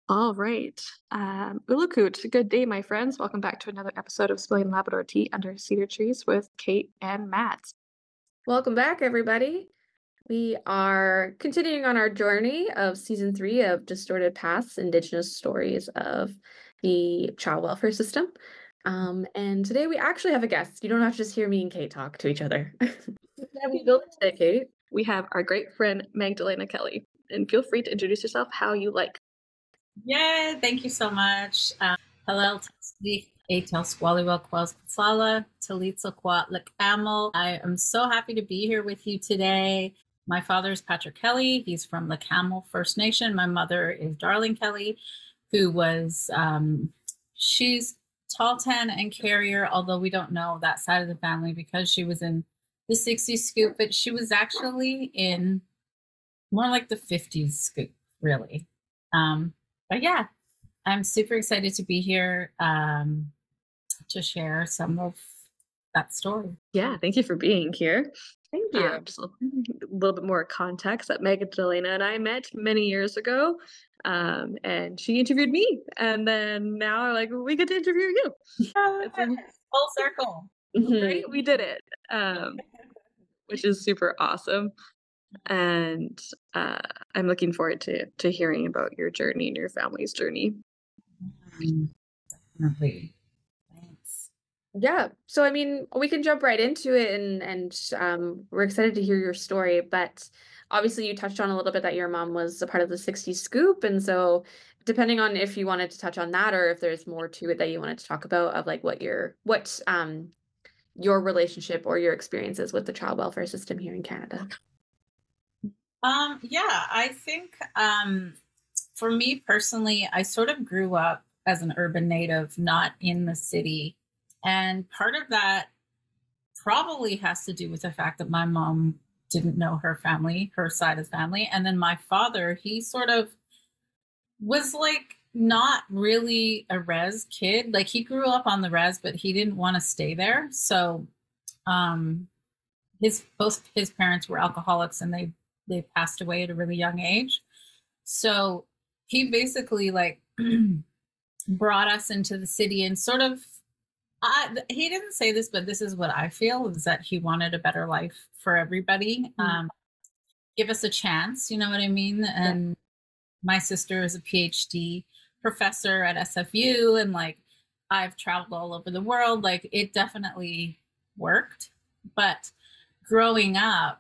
All right. Ulakut, good day, my friends. Welcome back to another episode of Spilling Labrador Tea Under Cedar Trees with Kate and Matt. Welcome back, everybody. We are continuing on our journey of season three of Distorted Paths, Indigenous Stories of the Child Welfare System. And today we actually have a guest. You don't have to just hear me and Kate talk to each other. Yeah, we built it today, Kate. We have our great friend Magdalena Kelly, and feel free to introduce yourself how you like. Yeah, thank you so much. Hello, Tasli, Atel Squaliwell Quels Kasala, Talitza Kwat Lakamal. I am so happy to be here with you today. My father is Patrick Kelly. He's from Lakamal First Nation. My mother is Darling Kelly, who was, she's Taltan and carrier, although we don't know that side of the family because she was in the 60s scoop, but she was actually in more like the 50s scoop, really. But yeah, I'm super excited to be here to share some of that story. Yeah, thank you for being here. Thank you. Just a little bit more context that Magdalena and I met many years ago, and she interviewed me, and then now like we get to interview you. It's a- Full circle. right? We did it, which is super awesome. And I'm looking forward to hearing about your journey and your family's journey. Definitely. Thanks. Yeah. So I mean, we can jump right into it and we're excited to hear your story, but obviously you touched on a little bit that your mom was a part of the 60s scoop, and so depending on if you wanted to touch on that or if there's more to it that you wanted to talk about of like what your relationship or your experiences with the child welfare system here in Canada. Yeah, I think for me personally, I sort of grew up as an urban native, not in the city. And part of that probably has to do with the fact that my mom didn't know her family, her side of the family. And then my father, he sort of was like not really a res kid. Like he grew up on the res, but he didn't want to stay there. So um his both his parents were alcoholics and they passed away at a really young age. So he basically like brought us into the city and sort of he didn't say this, but this is what I feel is that he wanted a better life for everybody. Give us a chance, you know what I mean? And my sister is a PhD professor at SFU, and like I've traveled all over the world. Like it definitely worked. But growing up,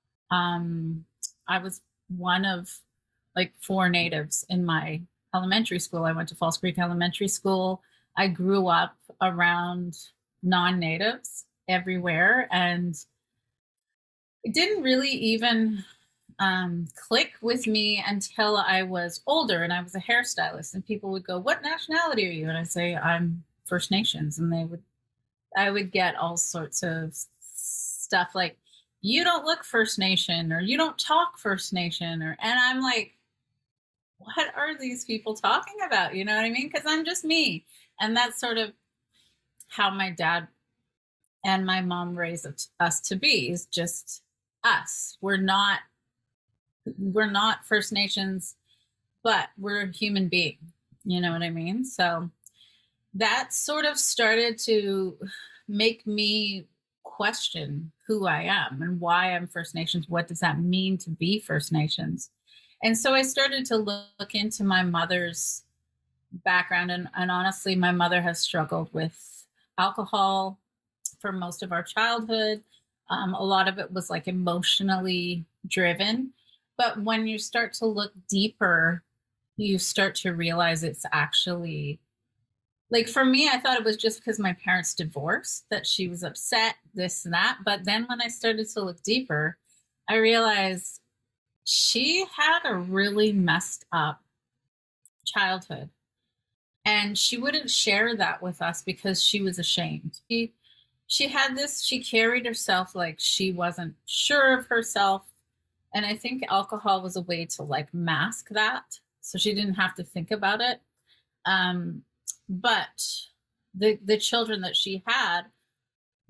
I was one of like four natives in my elementary school. I went to False Creek Elementary School. I grew up around non-natives everywhere, and it didn't really even click with me until I was older and I was a hairstylist. And people would go, "What nationality are you?" And I say, "I'm First Nations." And I would get all sorts of stuff like, "You don't look First Nation," or "You don't talk First Nation," and I'm like, what are these people talking about? You know what I mean? Because I'm just me. And that's sort of how my dad and my mom raised us to be, is just us. We're not First Nations, but we're a human being. You know what I mean? So that sort of started to make me question who I am and why I'm First Nations. What does that mean to be First Nations? And so I started to look into my mother's background. And honestly, my mother has struggled with alcohol for most of our childhood. A lot of it was like emotionally driven. But when you start to look deeper, you start to realize it's actually like, for me, I thought it was just because my parents divorced that she was upset, this and that. But then when I started to look deeper, I realized she had a really messed up childhood. And she wouldn't share that with us because she was ashamed. She had this, she carried herself like she wasn't sure of herself. And I think alcohol was a way to like mask that. So she didn't have to think about it. But the children that she had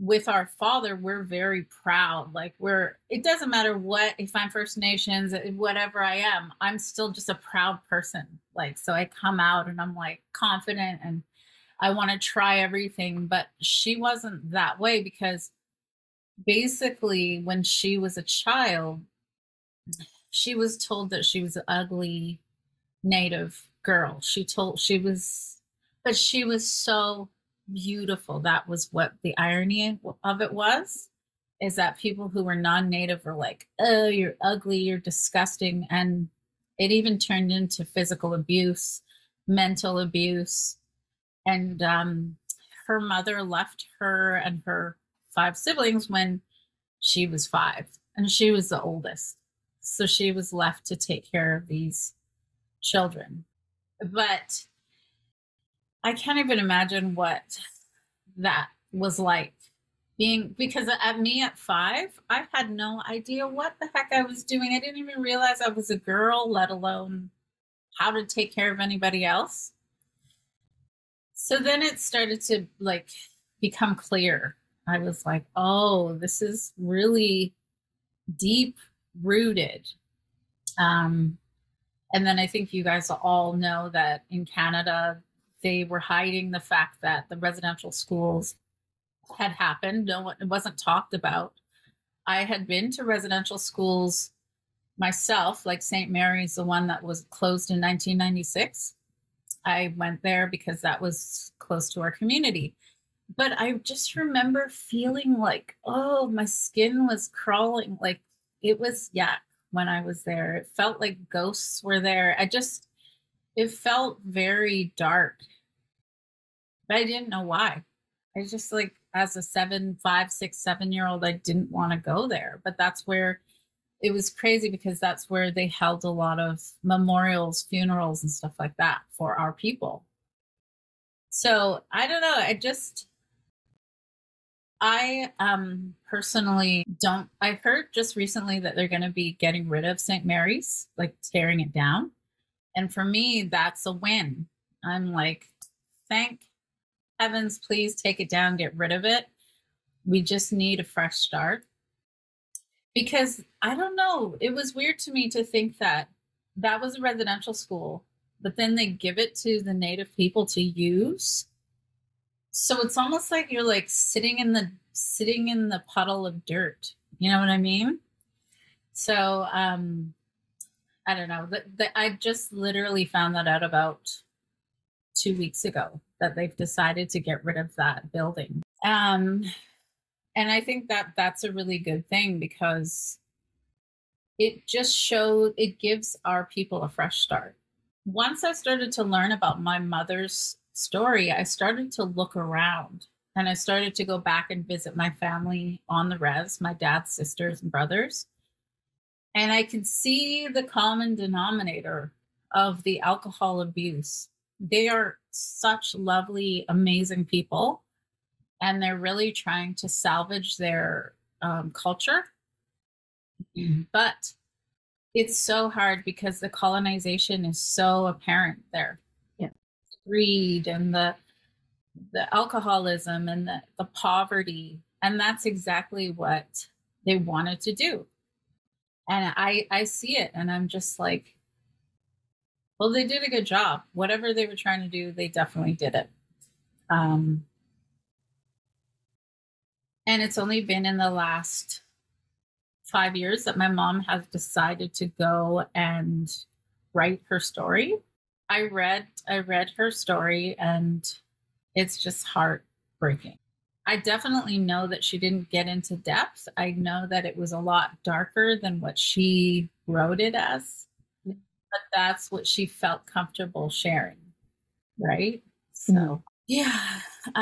with our father, we're very proud. Like it doesn't matter what, if I'm First Nations, whatever I am, I'm still just a proud person. Like, so I come out and I'm like confident and I want to try everything. But she wasn't that way, because basically when she was a child, she was told that she was an ugly Native girl. But she was so beautiful. That was what the irony of it was, is that people who were non-Native were like, oh, you're ugly, you're disgusting. And it even turned into physical abuse, mental abuse. And her mother left her and her 5 siblings when she was 5, and she was the oldest. So she was left to take care of these children. But I can't even imagine what that was like, because at 5, I had no idea what the heck I was doing. I didn't even realize I was a girl, let alone how to take care of anybody else. So then it started to like become clear. I was like, oh, this is really deep rooted. And then I think you guys all know that in Canada, they were hiding the fact that the residential schools had happened. It wasn't talked about. I had been to residential schools myself, like St. Mary's, the one that was closed in 1996. I went there because that was close to our community. But I just remember feeling like, oh, my skin was crawling. Like it was yuck when I was there. It felt like ghosts were there. It felt very dark. But I didn't know why. I just like, as a 5, 6, 7-year-old, I didn't want to go there. But that's where it was crazy, because that's where they held a lot of memorials, funerals, and stuff like that for our people. So I don't know. I personally don't. I heard just recently that they're going to be getting rid of St. Mary's, like tearing it down. And for me, that's a win. I'm like, thank heavens, please take it down, get rid of it. We just need a fresh start. Because I don't know, it was weird to me to think that was a residential school, but then they give it to the Native people to use. So it's almost like you're like sitting in the puddle of dirt. You know what I mean? So I don't know. I just literally found that out about 2 weeks ago, that they've decided to get rid of that building. And I think that that's a really good thing, because it gives our people a fresh start. Once I started to learn about my mother's story, I started to look around, and I started to go back and visit my family on the res, my dad's sisters and brothers. And I could see the common denominator of the alcohol abuse. They are such lovely, amazing people, and they're really trying to salvage their culture. But it's so hard because the colonization is so apparent there. Yeah. Greed and the alcoholism and the poverty. And that's exactly what they wanted to do. And I see it, and I'm just like, well, they did a good job. Whatever they were trying to do, they definitely did it. And it's only been in the last 5 years that my mom has decided to go and write her story. I read her story, and it's just heartbreaking. I definitely know that she didn't get into depth. I know that it was a lot darker than what she wrote it as, but that's what she felt comfortable sharing, right? So, yeah.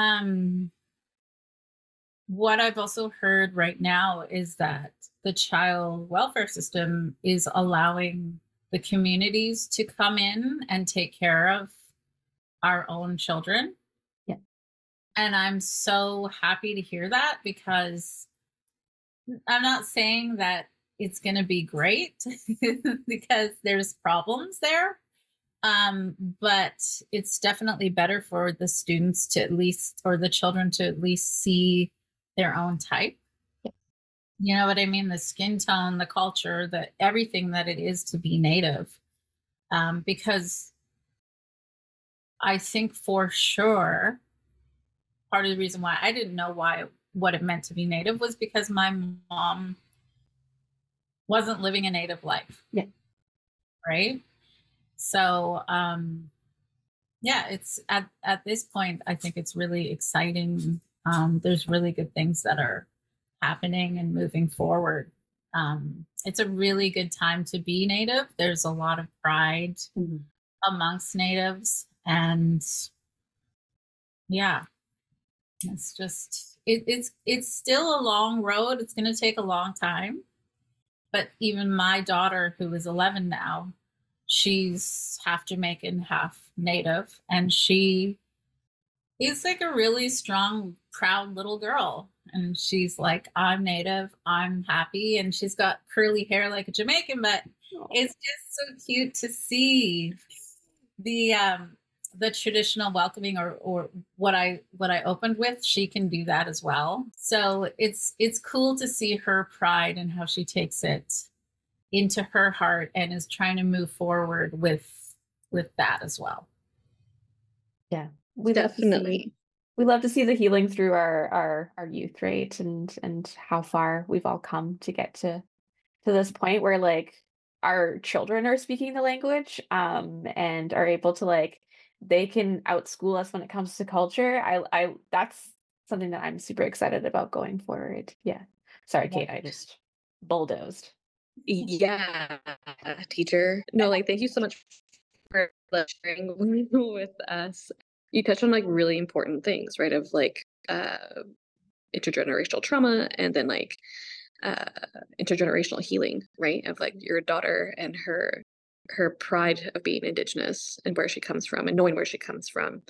What I've also heard right now is that the child welfare system is allowing the communities to come in and take care of our own children. Yeah. And I'm so happy to hear that, because I'm not saying that it's going to be great because there's problems there. But it's definitely better for the students to at least, or the children to at least see their own type. Yeah. You know what I mean? The skin tone, the culture, everything that it is to be Native. Because I think for sure, part of the reason why I didn't know what it meant to be Native was because my mom wasn't living a Native life. Yeah. Right. So, yeah, it's at this point, I think it's really exciting. There's really good things that are happening and moving forward. It's a really good time to be Native. There's a lot of pride amongst Natives, and yeah, it's just it's still a long road. It's going to take a long time, but even my daughter, who is 11 now, she's half Jamaican, half Native, and she is like a really strong, proud little girl. And she's like, I'm Native, I'm happy. And she's got curly hair like a Jamaican, but it's just so cute to see the traditional welcoming or what I opened with. She can do that as well. So it's cool to see her pride and how she takes it into her heart and is trying to move forward with that as well. Yeah, Definitely. We love to see the healing through our youth, right? And how far we've all come to get to this point where like our children are speaking the language and are able to like they can outschool us when it comes to culture. I that's something that I'm super excited about going forward. Yeah. Sorry, Kate, I just bulldozed. Yeah, teacher. No, like thank you so much for sharing with us. You touched on like really important things, right? Of like intergenerational trauma and then like intergenerational healing, right? Of like your daughter and her pride of being Indigenous and where she comes from and knowing where she comes from.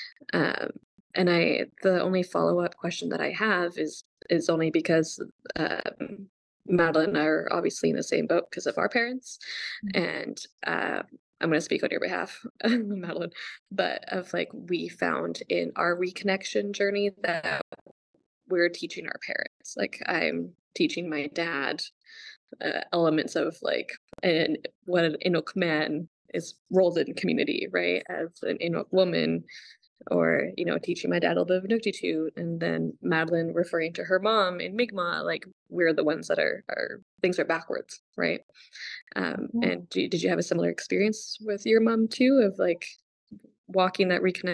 And the only follow-up question that I have is only because Madeline and I are obviously in the same boat because of our parents. And I'm going to speak on your behalf, Madeline, but of like we found in our reconnection journey that we're teaching our parents. Like I'm teaching my dad elements of like what an Inuk man is roles in community, right? As an Inuk woman, or teaching my dad a little bit of Inuktitut, and then Madeline referring to her mom in Mi'kmaq, like we're the ones that are things are backwards, right? And did you have a similar experience with your mom too, of like walking that reconnection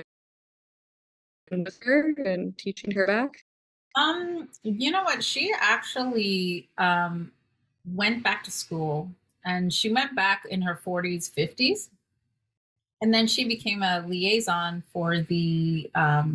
with her and teaching her back? You know what? She actually went back to school, and she went back in her 40s, 50s. And then she became a liaison for the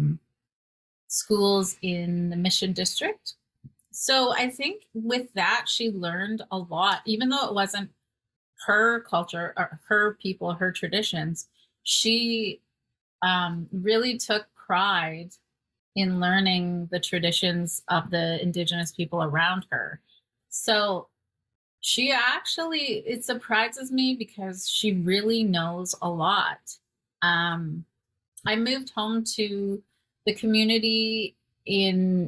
schools in the Mission District. So I think with that, she learned a lot, even though it wasn't her culture or her people, her traditions. She really took pride in learning the traditions of the Indigenous people around her. So she actually, it surprises me because she really knows a lot. I moved home to the community in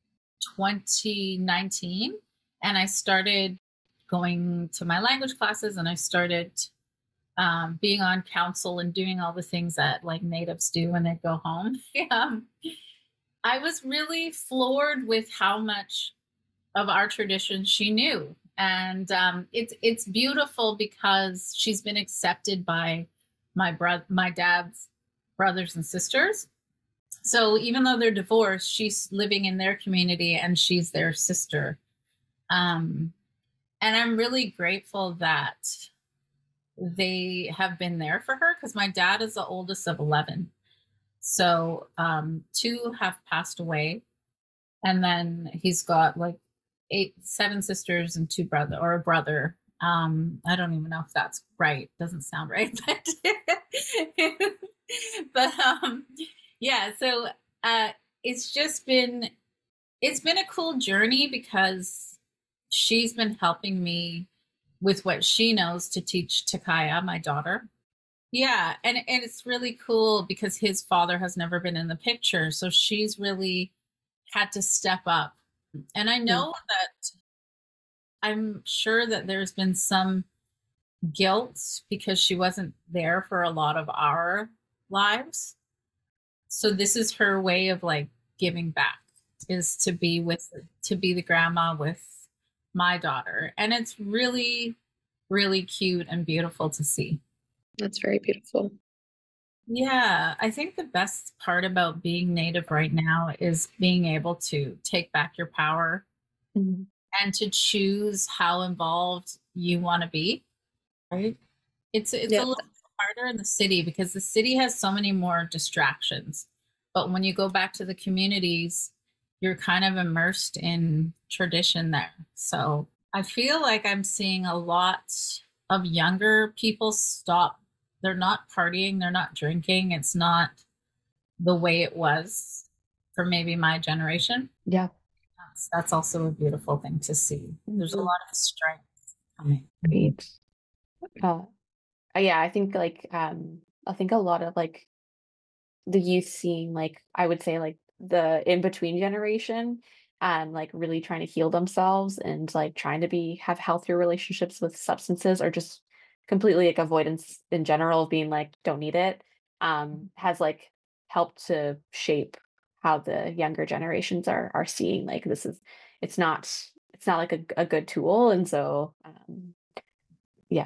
2019, and I started going to my language classes, and I started being on council and doing all the things that like Natives do when they go home. I was really floored with how much of our tradition she knew. And it's beautiful because she's been accepted by my dad's brothers and sisters. So even though they're divorced, she's living in their community and she's their sister. And I'm really grateful that they have been there for her, because my dad is the oldest of 11. So 2 have passed away. And then he's got like 7 sisters and 2 brothers, or a brother. I don't even know if that's right. Doesn't sound right, but yeah. So it's been a cool journey because she's been helping me with what she knows to teach Takaya, my daughter. Yeah, and it's really cool because his father has never been in the picture, so she's really had to step up And I know that I'm sure that there's been some guilt because she wasn't there for a lot of our lives. So this is her way of like giving back, is to be the grandma with my daughter. And it's really, really cute and beautiful to see. That's very beautiful. Yeah, I think the best part about being Native right now is being able to take back your power Mhm. and to choose how involved you want to be, right? It's a Yeah. little harder in the city because the city has so many more distractions. But when you go back to the communities, you're kind of immersed in tradition there. So I feel like I'm seeing a lot of younger people stop. They're not partying, they're not drinking. It's not the way it was for maybe my generation. Yeah. That's also a beautiful thing to see. There's a Mhm. lot of strength coming. Great. Yeah, I think like I think a lot of like the youth seeing like I would say like the in between generation and like really trying to heal themselves and like trying to be have healthier relationships with substances or just completely like avoidance in general of being like don't need it has like helped to shape how the younger generations are seeing like this is it's not it's not like a good tool and so yeah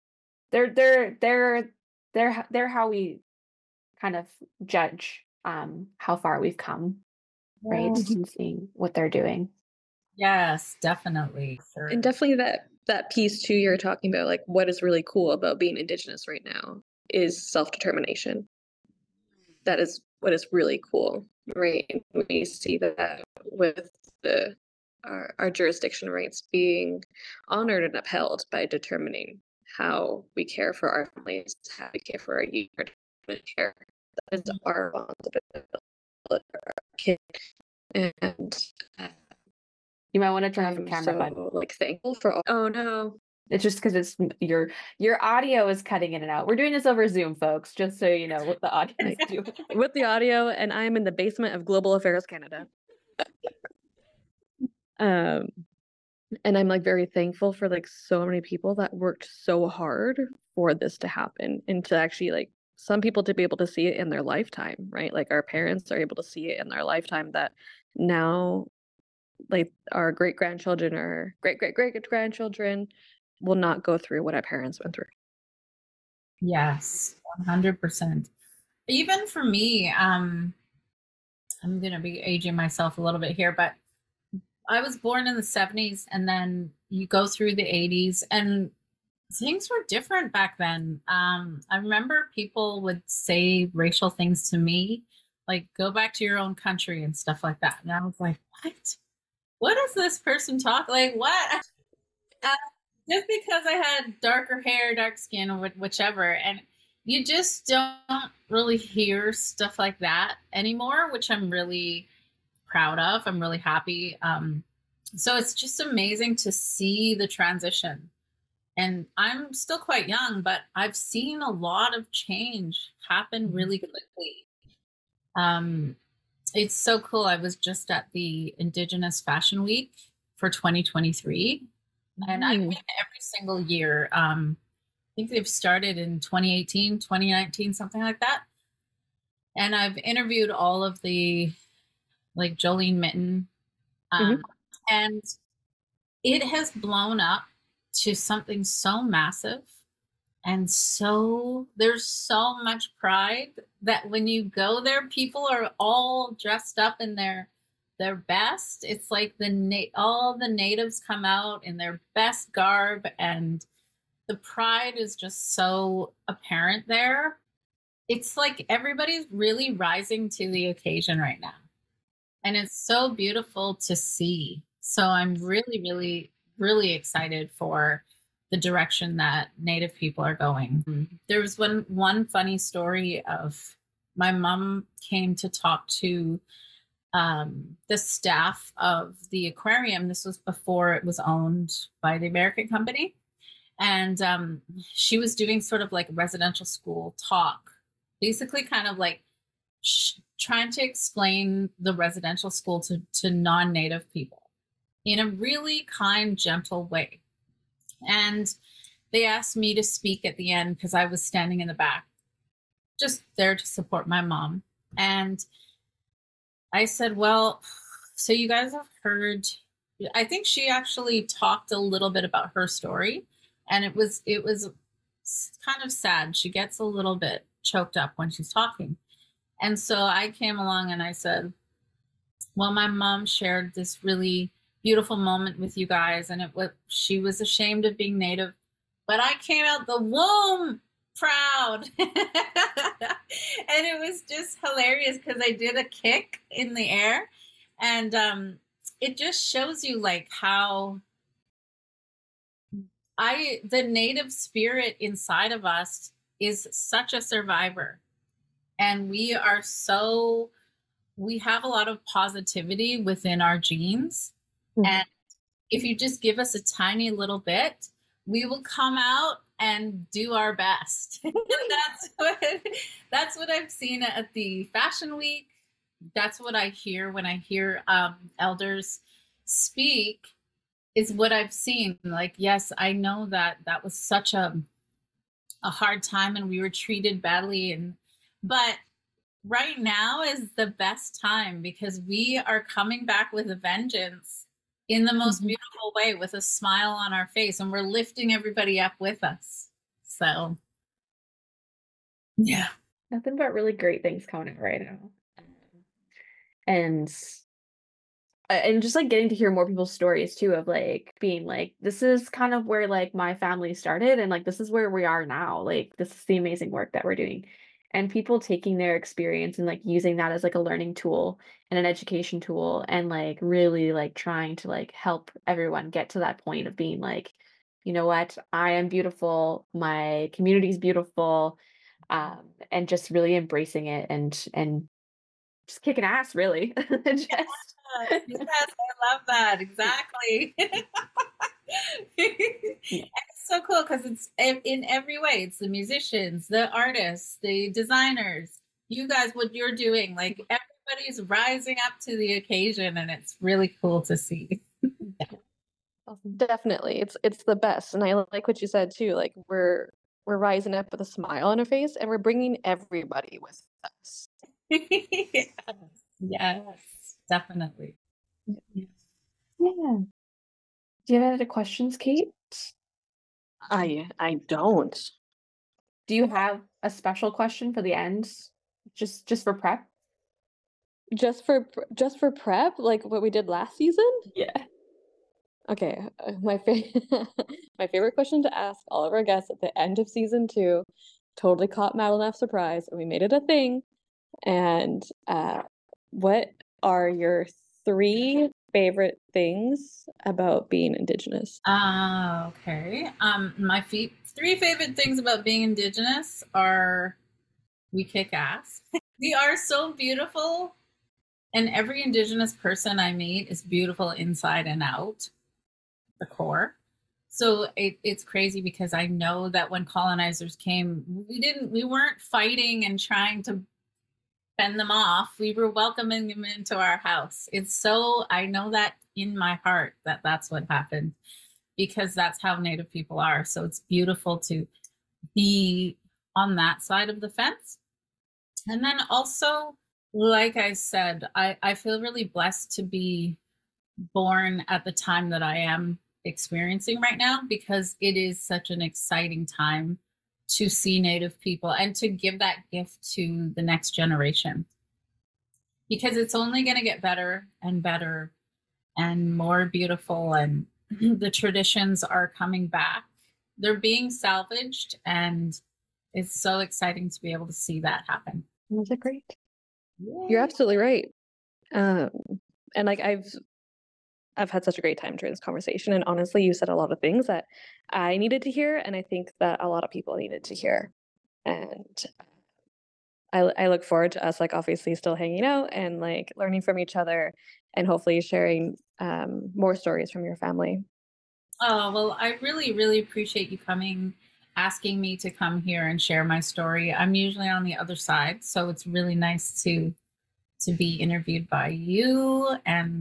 they're how we kind of judge how far we've come, right? Yeah. And seeing what they're doing. Yes, definitely. Sure. And definitely that piece too you're talking about, like what is really cool about being Indigenous right now is self-determination. That is what is really cool, right? We see that with our jurisdiction rights being honored and upheld by determining how we care for our families, how we care for our youth, our care. That is our responsibility, our kid. And You might want to turn off the I'm camera, bud. so like thankful for all. Oh no. It's just because it's your audio is cutting in and out. We're doing this over Zoom, folks, just so you know what the audio is doing. With the audio, and I'm in the basement of Global Affairs Canada. Um, and I'm like very thankful for like so many people that worked so hard for this to happen and to actually like some people to be able to see it in their lifetime, right? Like our parents are able to see it in their lifetime that now like our great grandchildren or great great great grandchildren will not go through what our parents went through. Yes, 100%. Even for me, I'm going to be aging myself a little bit here, but I was born in the 70s and then you go through the 80s and things were different back then. I remember people would say racial things to me, like go back to your own country and stuff like that. And I was like, what? What is this person talk? Like, what? Just because I had darker hair, dark skin, or whichever. And you just don't really hear stuff like that anymore, which I'm really proud of. I'm really happy. So it's just amazing to see the transition. And I'm still quite young, but I've seen a lot of change happen really quickly. It's so cool. I was just at the Indigenous Fashion Week for 2023, and I win every single year. I think they've started in 2018, 2019, something like that. And I've interviewed all of the, like Jolene Mitten, and it has blown up to something so massive. And so there's so much pride that when you go there, people are all dressed up in their best. It's like all the natives come out in their best garb, and the pride is just so apparent there. It's like everybody's really rising to the occasion right now. And it's so beautiful to see. So I'm really, really, really excited for the direction that Native people are going. There was one funny story of my mom came to talk to the staff of the aquarium. This was before it was owned by the American company. And she was doing sort of like a residential school talk, basically kind of like trying to explain the residential school to non-Native people. in a really kind, gentle way. And they asked me to speak at the end because I was standing in the back, just there to support my mom. And I said, well, so you guys have heard, I think she actually talked a little bit about her story, and it was kind of sad. She gets a little bit choked up when she's talking. And so I came along and I said, well, my mom shared this really beautiful moment with you guys, and she was ashamed of being Native, but I came out the womb proud. And it was just hilarious because I did a kick in the air, and it just shows you like how the Native spirit inside of us is such a survivor, and we have a lot of positivity within our genes. Mm-hmm. And if you just give us a tiny little bit, we will come out and do our best. That's what I've seen at the Fashion Week. That's what I hear when I hear elders speak, is what I've seen. Like, yes, I know that was such a hard time and we were treated badly, but right now is the best time because we are coming back with a vengeance in the most beautiful way, with a smile on our face, and we're lifting everybody up with us. So, yeah. Nothing but really great things coming out right now. And just like getting to hear more people's stories too, of like being like, this is kind of where like my family started, and like this is where we are now. Like, this is the amazing work that we're doing. And people taking their experience and like using that as like a learning tool and an education tool, and like really like trying to like help everyone get to that point of being like, you know what, I am beautiful, my community's beautiful, and just really embracing it and just kicking ass, really. Just... Yes, I love that. Exactly. It's so cool because it's in every way. It's the musicians, the artists, the designers, you guys, what you're doing, like everybody's rising up to the occasion, and it's really cool to see. Definitely. It's the best. And I like what you said too. Like, we're rising up with a smile on our face, and we're bringing everybody with us. Yes, definitely. Yeah. Do you have any questions, Kate? I don't. Do you have a special question for the end? Just for prep? Just for prep, like what we did last season? Yeah. Okay, my favorite question to ask all of our guests at the end of season 2 totally caught Madeline off surprise, and we made it a thing. And what are your 3 favorite things about being Indigenous? Okay. My 3 favorite things about being Indigenous are: we kick ass. We are so beautiful, and every Indigenous person I meet is beautiful inside and out, the core. So it's crazy because I know that when colonizers came, we weren't fighting and trying to fend them off. We were welcoming them into our house. I know that in my heart that that's what happened, because that's how Native people are. So it's beautiful to be on that side of the fence. And then also, like I said, I feel really blessed to be born at the time that I am experiencing right now, because it is such an exciting time to see Native people and to give that gift to the next generation, because it's only going to get better and better and more beautiful, and the traditions are coming back. They're being salvaged, and it's so exciting to be able to see that happen. Those are great. Yay. You're absolutely right. And like I've had such a great time during this conversation, and honestly, you said a lot of things that I needed to hear, and I think that a lot of people needed to hear. And I look forward to us, like, obviously still hanging out and like learning from each other, and hopefully sharing more stories from your family. Oh, well, I really, really appreciate you coming, asking me to come here and share my story. I'm usually on the other side, so it's really nice to be interviewed by you, and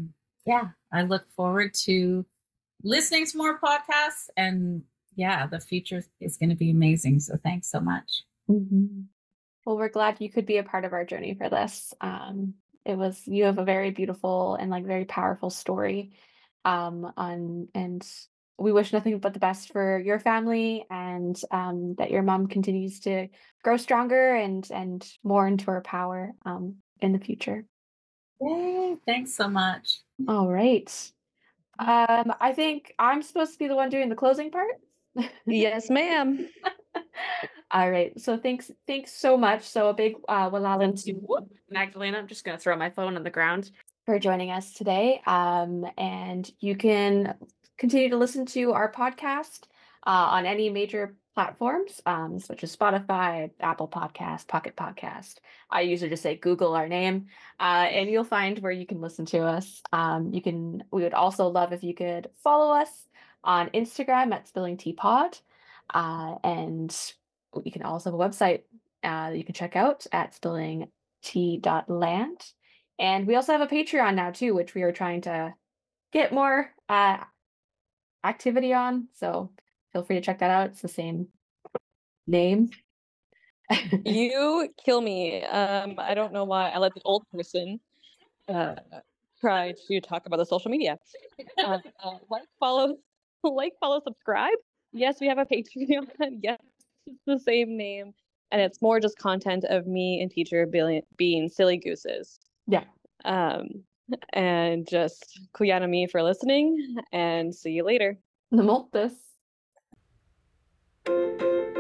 yeah, I look forward to listening to more podcasts, and yeah, the future is going to be amazing. So thanks so much. Mhm. Well, we're glad you could be a part of our journey for this. You have a very beautiful and like very powerful story. And we wish nothing but the best for your family, and that your mom continues to grow stronger and more into her power in the future. Yay, thanks so much. All right. I think I'm supposed to be the one doing the closing part. Yes, ma'am. All right. So thanks so much. So a big Walalan to Magdalena. I'm just gonna throw my phone on the ground for joining us today. And you can continue to listen to our podcast on any major platforms, such as Spotify, Apple Podcast, Pocket Podcast. I usually just say Google our name, and you'll find where you can listen to us. We would also love if you could follow us on Instagram at Spilling Tea Pod. And you can also have a website you can check out at spillingtea.land. And we also have a Patreon now too, which we are trying to get more activity on. So feel free to check that out. It's the same name. You kill me. I don't know why I let the old person try to talk about the social media. Like, follow, follow, subscribe. Yes, we have a Patreon. Yes, it's the same name, and it's more just content of me and teacher being silly gooses. Yeah. And just kuyana me for listening, and see you later. Namoltus.